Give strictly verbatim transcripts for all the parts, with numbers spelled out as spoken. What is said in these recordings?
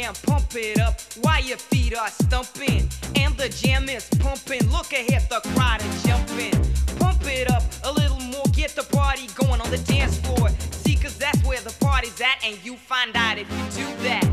jam, pump it up while your feet are stumping. And the jam is pumping, look ahead, the crowd is jumping. Pump it up a little more, get the party going on the dance floor. See, cause that's where the party's at, and you find out if you do that.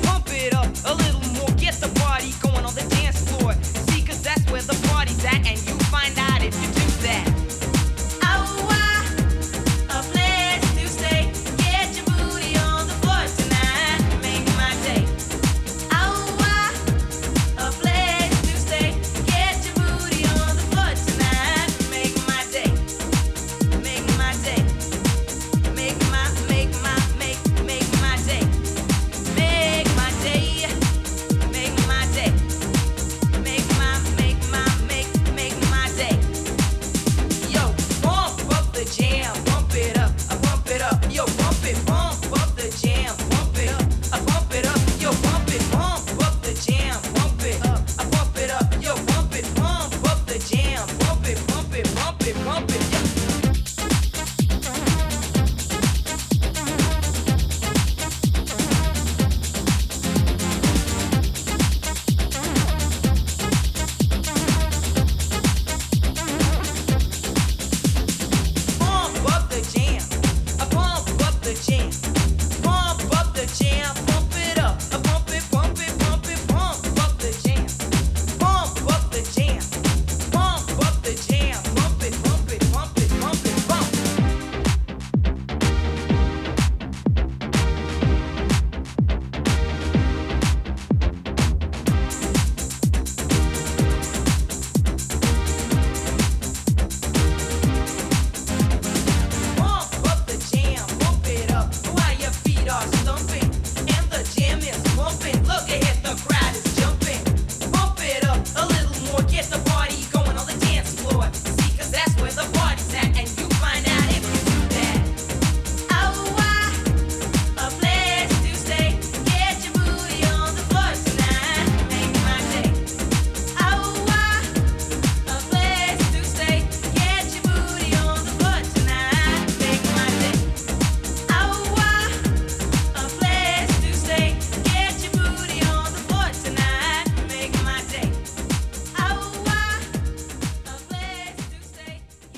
A little more, get the party going on the dance floor. See, cause that's where the party's at, and you